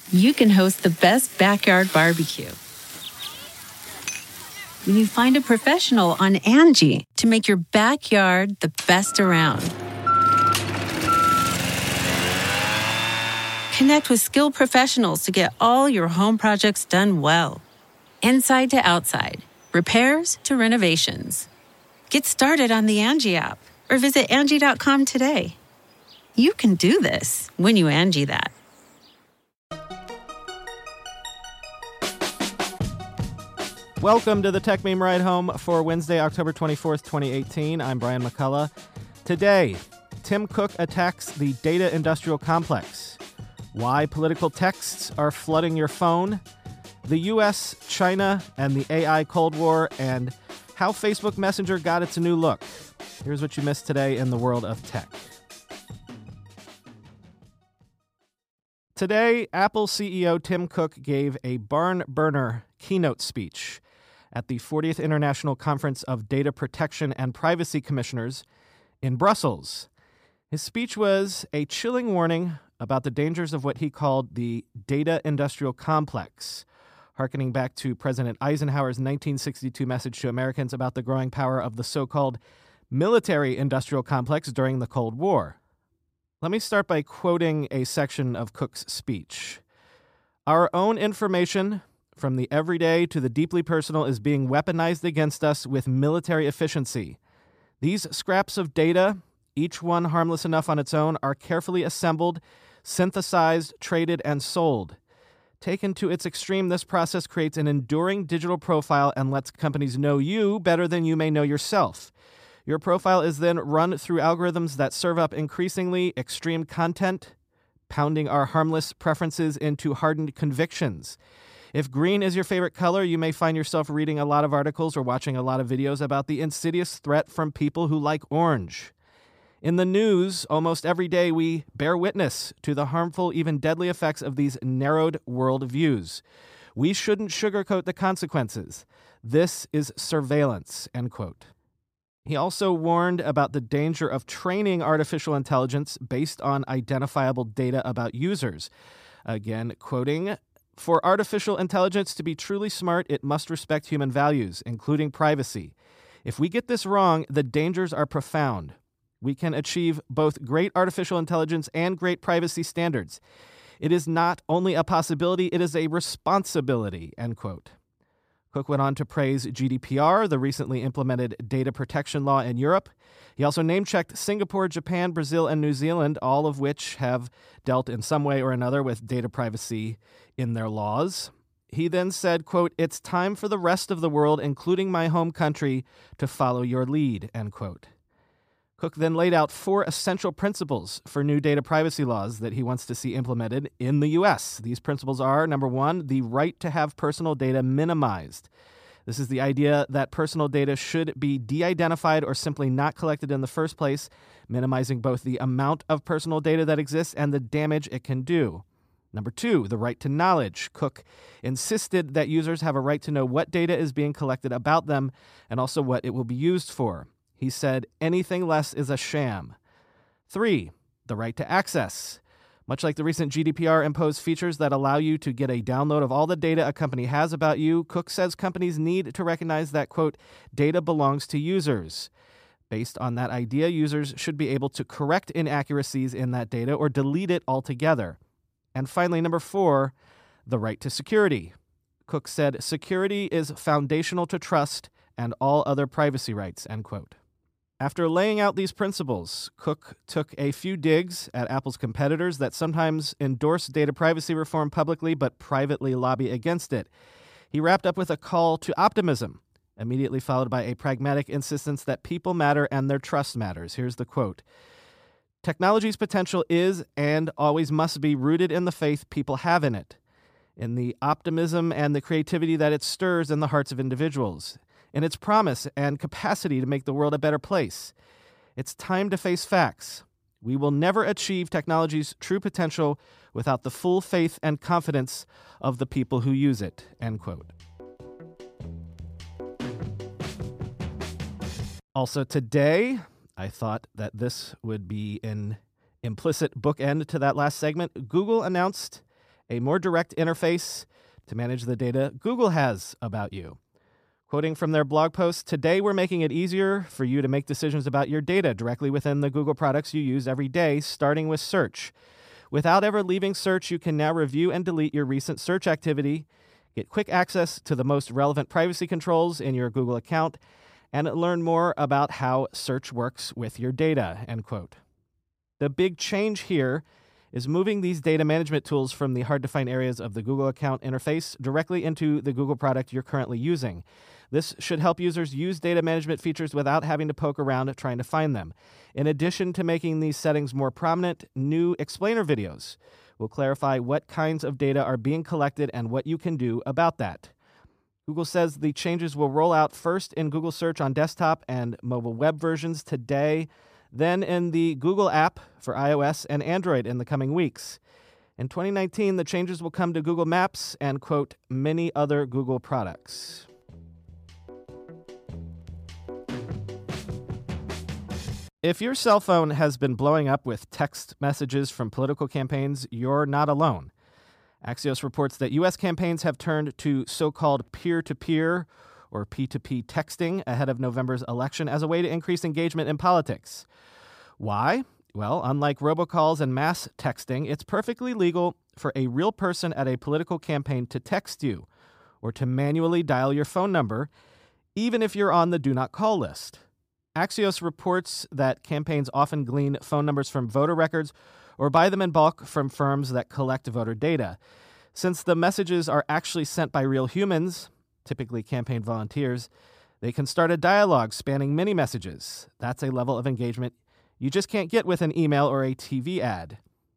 you can host the best backyard barbecue. When you find a professional on Angie to make your backyard the best around. Connect with skilled professionals to get all your home projects done well. Inside to outside, repairs to renovations. Get started on the Angie app or visit Angie.com today. You can do this when you Angie that. Welcome to the Tech Meme Ride Home for Wednesday, October 24th, 2018. I'm Brian McCullough. Today, Tim Cook attacks the data industrial complex. Why political texts are flooding your phone. The U.S., China, and the AI Cold War, and how Facebook Messenger got its new look. Here's what you missed today in the world of tech. Today, Apple CEO Tim Cook gave a barn-burner keynote speech at the 40th International Conference of Data Protection and Privacy Commissioners in Brussels. His speech was a chilling warning about the dangers of what he called the data industrial complex, hearkening back to President Eisenhower's 1962 message to Americans about the growing power of the so-called military industrial complex during the Cold War. Let me start by quoting a section of Cook's speech. Our own information, from the everyday to the deeply personal, is being weaponized against us with military efficiency. These scraps of data, each one harmless enough on its own, are carefully assembled, synthesized, traded, and sold. Taken to its extreme, this process creates an enduring digital profile and lets companies know you better than you may know yourself. Your profile is then run through algorithms that serve up increasingly extreme content, pounding our harmless preferences into hardened convictions. If green is your favorite color, you may find yourself reading a lot of articles or watching a lot of videos about the insidious threat from people who like orange. In the news, almost every day we bear witness to the harmful, even deadly effects of these narrowed worldviews. We shouldn't sugarcoat the consequences. This is surveillance, end quote. He also warned about the danger of training artificial intelligence based on identifiable data about users. Again, quoting, "For artificial intelligence to be truly smart, it must respect human values, including privacy. If we get this wrong, the dangers are profound. We can achieve both great artificial intelligence and great privacy standards. It is not only a possibility, it is a responsibility," end quote. Cook went on to praise GDPR, the recently implemented data protection law in Europe. He also name-checked Singapore, Japan, Brazil, and New Zealand, all of which have dealt in some way or another with data privacy in their laws. He then said, quote, "It's time for the rest of the world, including my home country, to follow your lead," end quote. Cook then laid out 4 essential principles for new data privacy laws that he wants to see implemented in the U.S. These principles are, number 1, the right to have personal data minimized. This is the idea that personal data should be de-identified or simply not collected in the first place, minimizing both the amount of personal data that exists and the damage it can do. Number 2, the right to knowledge. Cook insisted that users have a right to know what data is being collected about them and also what it will be used for. He said, anything less is a sham. 3, the right to access. Much like the recent GDPR imposed features that allow you to get a download of all the data a company has about you, Cook says companies need to recognize that, quote, data belongs to users. Based on that idea, users should be able to correct inaccuracies in that data or delete it altogether. And finally, number 4, the right to security. Cook said, security is foundational to trust and all other privacy rights, end quote. After laying out these principles, Cook took a few digs at Apple's competitors that sometimes endorse data privacy reform publicly but privately lobby against it. He wrapped up with a call to optimism, immediately followed by a pragmatic insistence that people matter and their trust matters. Here's the quote. Technology's potential is and always must be rooted in the faith people have in it, in the optimism and the creativity that it stirs in the hearts of individuals, in its promise and capacity to make the world a better place. It's time to face facts. We will never achieve technology's true potential without the full faith and confidence of the people who use it, end quote. Also today, I thought that this would be an implicit bookend to that last segment. Google announced a more direct interface to manage the data Google has about you. Quoting from their blog post, "Today we're making it easier for you to make decisions about your data directly within the Google products you use every day, starting with search. Without ever leaving search, you can now review and delete your recent search activity, get quick access to the most relevant privacy controls in your Google account, and learn more about how search works with your data," end quote. The big change here is moving these data management tools from the hard-to-find areas of the Google account interface directly into the Google product you're currently using. This should help users use data management features without having to poke around trying to find them. In addition to making these settings more prominent, new explainer videos will clarify what kinds of data are being collected and what you can do about that. Google says the changes will roll out first in Google Search on desktop and mobile web versions today, then in the Google app for iOS and Android in the coming weeks. In 2019, the changes will come to Google Maps and, quote, many other Google products. If your cell phone has been blowing up with text messages from political campaigns, you're not alone. Axios reports that U.S. campaigns have turned to so-called peer-to-peer or P2P texting ahead of November's election as a way to increase engagement in politics. Why? Well, unlike robocalls and mass texting, it's perfectly legal for a real person at a political campaign to text you or to manually dial your phone number, even if you're on the do not call list. Axios reports that campaigns often glean phone numbers from voter records or buy them in bulk from firms that collect voter data. Since the messages are actually sent by real humans, typically campaign volunteers, they can start a dialogue spanning many messages. That's a level of engagement you just can't get with an email or a TV ad.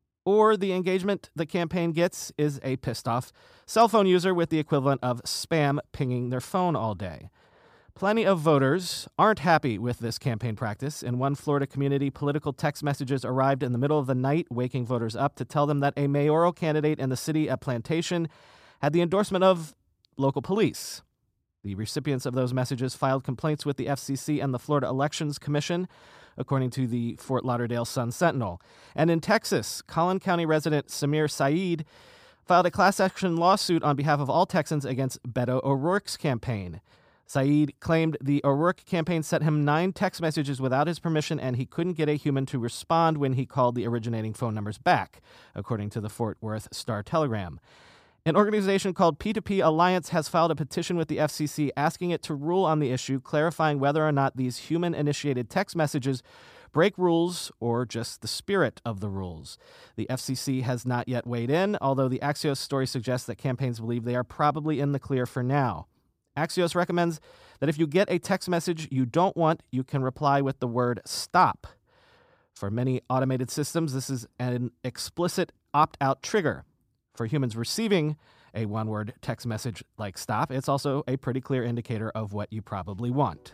Or the engagement the campaign gets is a pissed-off cell phone user with the equivalent of spam pinging their phone all day. Plenty of voters aren't happy with this campaign practice. In one Florida community, political text messages arrived in the middle of the night, waking voters up to tell them that a mayoral candidate in the city at Plantation had the endorsement of local police. The recipients of those messages filed complaints with the FCC and the Florida Elections Commission, according to the Fort Lauderdale Sun-Sentinel. And in Texas, Collin County resident Samir Saeed filed a class action lawsuit on behalf of all Texans against Beto O'Rourke's campaign. Saeed claimed the O'Rourke campaign sent him 9 text messages without his permission, and he couldn't get a human to respond when he called the originating phone numbers back, according to the Fort Worth Star-Telegram. An organization called P2P Alliance has filed a petition with the FCC asking it to rule on the issue, clarifying whether or not these human-initiated text messages break rules or just the spirit of the rules. The FCC has not yet weighed in, although the Axios story suggests that campaigns believe they are probably in the clear for now. Axios recommends that if you get a text message you don't want, you can reply with the word stop. For many automated systems, this is an explicit opt-out trigger. For humans receiving a one-word text message like stop, it's also a pretty clear indicator of what you probably want.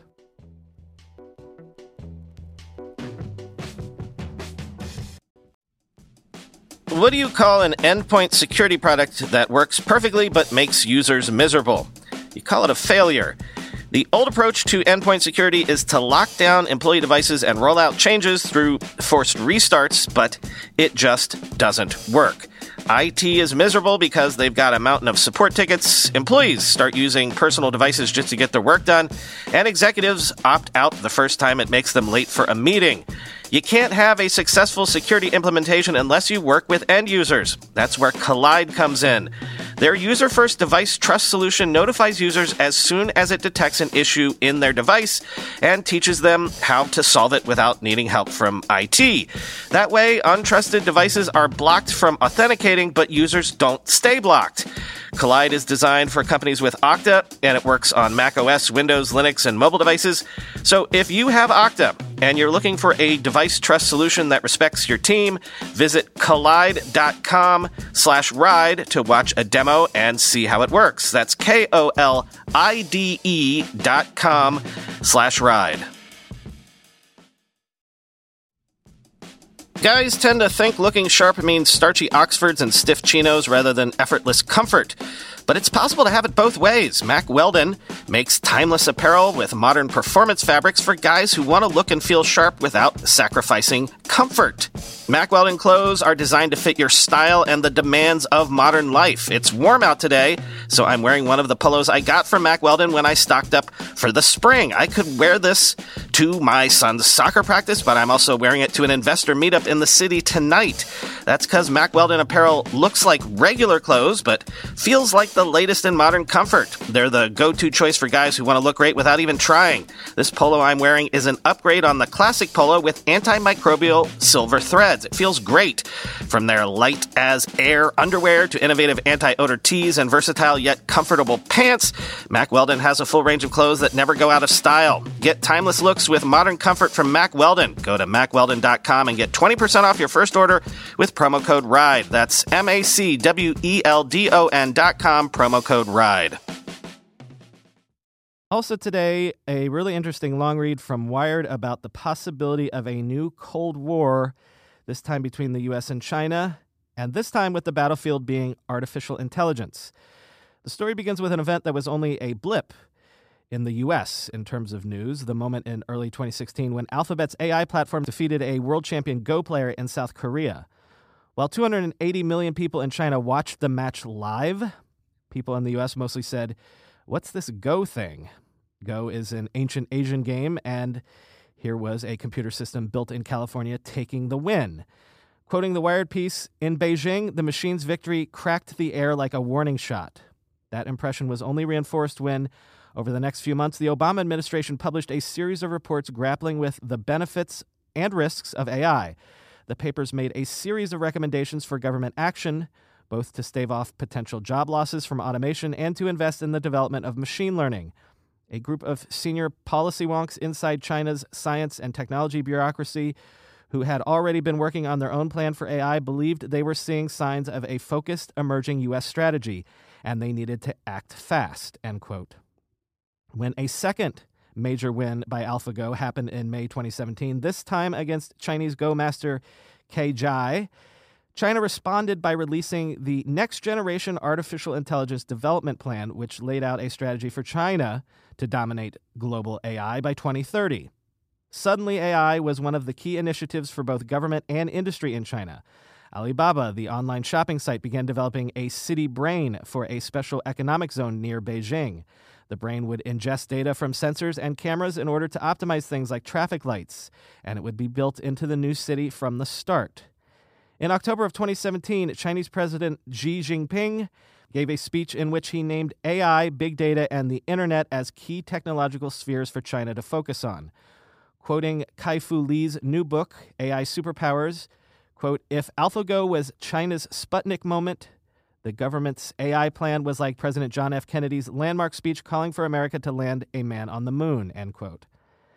What do you call an endpoint security product that works perfectly but makes users miserable? You call it a failure. The old approach to endpoint security is to lock down employee devices and roll out changes through forced restarts, but it just doesn't work. IT is miserable because they've got a mountain of support tickets, employees start using personal devices just to get their work done, and executives opt out the first time it makes them late for a meeting. You can't have a successful security implementation unless you work with end users. That's where Kolide comes in. Their user-first device trust solution notifies users as soon as it detects an issue in their device and teaches them how to solve it without needing help from IT. That way, untrusted devices are blocked from authenticating, but users don't stay blocked. Kolide is designed for companies with Okta, and it works on macOS, Windows, Linux, and mobile devices. So if you have Okta and you're looking for a device trust solution that respects your team, visit kolide.com/ride to watch a demo and see how it works. That's KOLIDE.com/ride. Guys tend to think looking sharp means starchy Oxfords and stiff chinos rather than effortless comfort. But it's possible to have it both ways. Mack Weldon makes timeless apparel with modern performance fabrics for guys who want to look and feel sharp without sacrificing comfort. Mack Weldon clothes are designed to fit your style and the demands of modern life. It's warm out today, so I'm wearing one of the polos I got from Mack Weldon when I stocked up for the spring. I could wear this to my son's soccer practice, but I'm also wearing it to an investor meetup in the city tonight. That's because Mack Weldon apparel looks like regular clothes, but feels like the latest in modern comfort. They're the go-to choice for guys who want to look great without even trying. This polo I'm wearing is an upgrade on the classic polo with antimicrobial silver threads. It feels great. From their light as air underwear to innovative anti-odor tees and versatile yet comfortable pants, Mack Weldon has a full range of clothes that never go out of style. Get timeless looks with modern comfort from Mack Weldon. Go to mackweldon.com and get 20% off your first order with promo code RIDE. That's MACWELDON.com, promo code RIDE. Also today, a really interesting long read from Wired about the possibility of a new Cold War, this time between the U.S. and China, and this time with the battlefield being artificial intelligence. The story begins with an event that was only a blip in the U.S. in terms of news, the moment in early 2016 when Alphabet's AI platform defeated a world champion Go player in South Korea. While 280 million people in China watched the match live, people in the U.S. mostly said, "What's this Go thing?" Go is an ancient Asian game, and here was a computer system built in California taking the win. Quoting the Wired piece, "In Beijing, the machine's victory cracked the air like a warning shot." That impression was only reinforced when, over the next few months, the Obama administration published a series of reports grappling with the benefits and risks of AI. The papers made a series of recommendations for government action, both to stave off potential job losses from automation and to invest in the development of machine learning. A group of senior policy wonks inside China's science and technology bureaucracy who had already been working on their own plan for AI believed they were seeing signs of a focused emerging U.S. strategy, and they needed to act fast, end quote. When a second major win by AlphaGo happened in May 2017, this time against Chinese Go master Ke Jie, China responded by releasing the Next Generation Artificial Intelligence Development Plan, which laid out a strategy for China to dominate global AI by 2030. Suddenly, AI was one of the key initiatives for both government and industry in China. Alibaba, the online shopping site, began developing a city brain for a special economic zone near Beijing. The brain would ingest data from sensors and cameras in order to optimize things like traffic lights, and it would be built into the new city from the start. In October of 2017, Chinese President Xi Jinping gave a speech in which he named AI, big data, and the internet as key technological spheres for China to focus on. Quoting Kai-Fu Lee's new book, AI Superpowers, quote, "If AlphaGo was China's Sputnik moment, the government's AI plan was like President John F. Kennedy's landmark speech calling for America to land a man on the moon," end quote.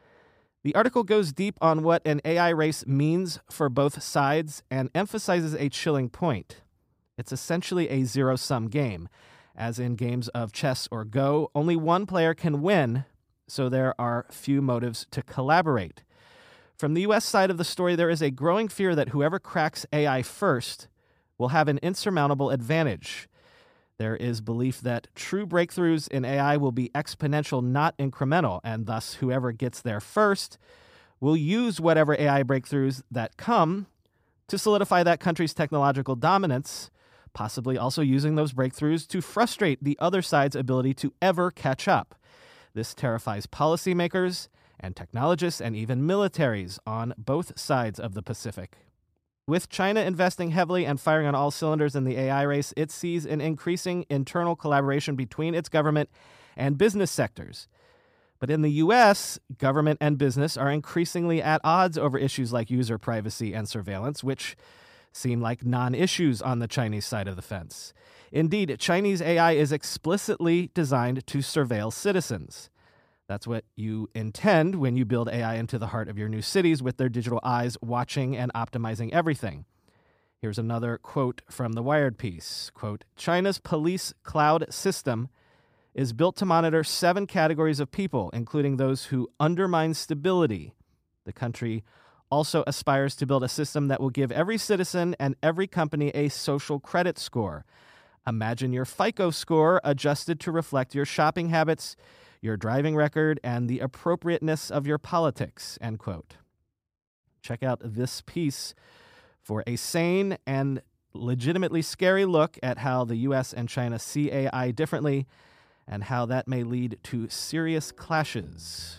The article goes deep on what an AI race means for both sides and emphasizes a chilling point. It's essentially a zero-sum game. As in games of chess or Go, only one player can win, so there are few motives to collaborate. From the U.S. side of the story, there is a growing fear that whoever cracks AI first will have an insurmountable advantage. There is belief that true breakthroughs in AI will be exponential, not incremental, and thus whoever gets there first will use whatever AI breakthroughs that come to solidify that country's technological dominance, possibly also using those breakthroughs to frustrate the other side's ability to ever catch up. This terrifies policymakers and technologists and even militaries on both sides of the Pacific. With China investing heavily and firing on all cylinders in the AI race, it sees an increasing internal collaboration between its government and business sectors. But in the U.S., government and business are increasingly at odds over issues like user privacy and surveillance, which seem like non-issues on the Chinese side of the fence. Indeed, Chinese AI is explicitly designed to surveil citizens. That's what you intend when you build AI into the heart of your new cities with their digital eyes watching and optimizing everything. Here's another quote from the Wired piece. Quote, "China's police cloud system is built to monitor 7 categories of people, including those who undermine stability. The country also aspires to build a system that will give every citizen and every company a social credit score. Imagine your FICO score adjusted to reflect your shopping habits, your driving record, and the appropriateness of your politics," end quote. Check out this piece for a sane and legitimately scary look at how the U.S. and China see AI differently and how that may lead to serious clashes.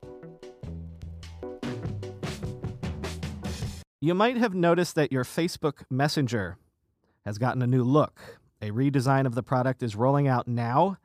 You might have noticed that your Facebook Messenger has gotten a new look. A redesign of the product is rolling out now.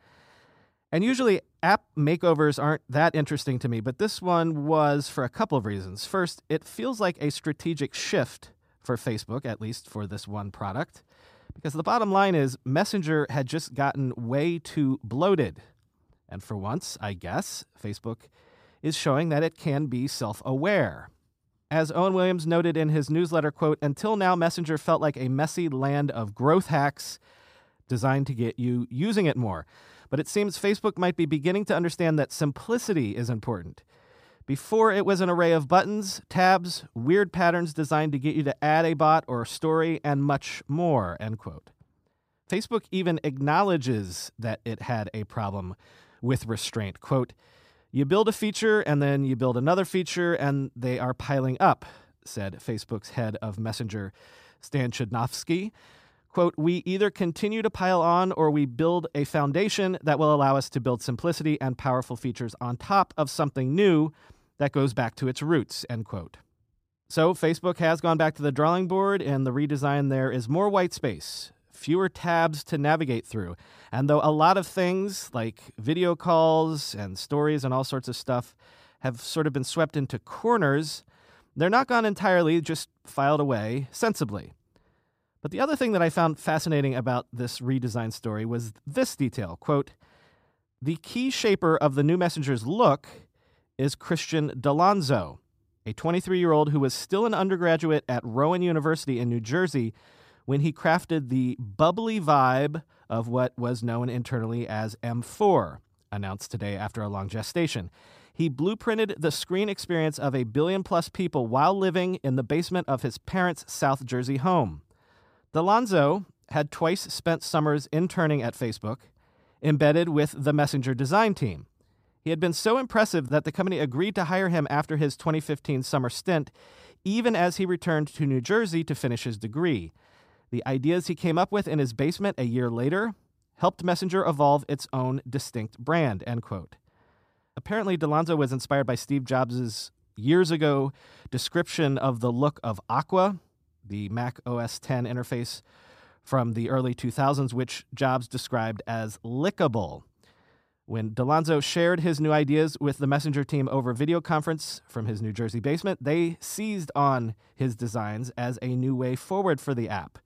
And usually app makeovers aren't that interesting to me, but this one was for a couple of reasons. First, it feels like a strategic shift for Facebook, at least for this one product, because the bottom line is Messenger had just gotten way too bloated. And for once, I guess, Facebook is showing that it can be self-aware. As Owen Williams noted in his newsletter, quote, "Until now, Messenger felt like a messy land of growth hacks designed to get you using it more. But it seems Facebook might be beginning to understand that simplicity is important. Before, it was an array of buttons, tabs, weird patterns designed to get you to add a bot or story, and much more," end quote. Facebook even acknowledges that it had a problem with restraint. Quote, "You build a feature, and then you build another feature, and they are piling up," said Facebook's head of Messenger, Stan Chudnovsky. Quote, "We either continue to pile on or we build a foundation that will allow us to build simplicity and powerful features on top of something new that goes back to its roots," end quote. So Facebook has gone back to the drawing board, and the redesign there is more white space, fewer tabs to navigate through. And though a lot of things like video calls and stories and all sorts of stuff have sort of been swept into corners, they're not gone entirely, just filed away sensibly. But the other thing that I found fascinating about this redesign story was this detail. Quote, "The key shaper of the new Messenger's look is Christian D'Alonzo, a 23-year-old who was still an undergraduate at Rowan University in New Jersey when he crafted the bubbly vibe of what was known internally as M4, announced today after a long gestation. He blueprinted the screen experience of 1 billion-plus people while living in the basement of his parents' South Jersey home. D'Alonzo had twice spent summers interning at Facebook, embedded with the Messenger design team. He had been so impressive that the company agreed to hire him after his 2015 summer stint, even as he returned to New Jersey to finish his degree. The ideas he came up with in his basement a year later helped Messenger evolve its own distinct brand," end quote. Apparently, D'Alonzo was inspired by Steve Jobs' years ago description of the look of Aqua, the Mac OS X interface from the early 2000s, which Jobs described as lickable. When D'Alonzo shared his new ideas with the Messenger team over video conference from his New Jersey basement, they seized on his designs as a new way forward for the app.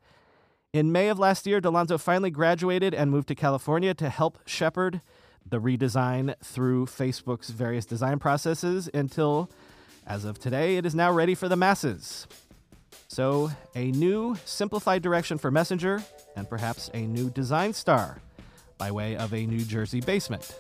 In May of last year, D'Alonzo finally graduated and moved to California to help shepherd the redesign through Facebook's various design processes until, as of today, it is now ready for the masses. So, a new, simplified direction for Messenger, and perhaps a new design star by way of a New Jersey basement.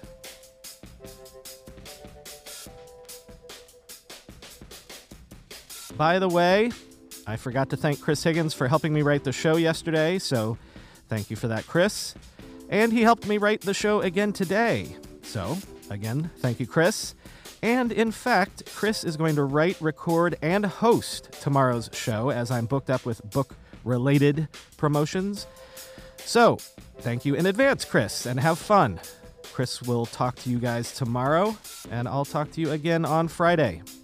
By the way, I forgot to thank Chris Higgins for helping me write the show yesterday, so thank you for that, Chris. And he helped me write the show again today. So, again, thank you, Chris. And in fact, Chris is going to write, record, and host tomorrow's show as I'm booked up with book-related promotions. So, thank you in advance, Chris, and have fun. Chris will talk to you guys tomorrow, and I'll talk to you again on Friday.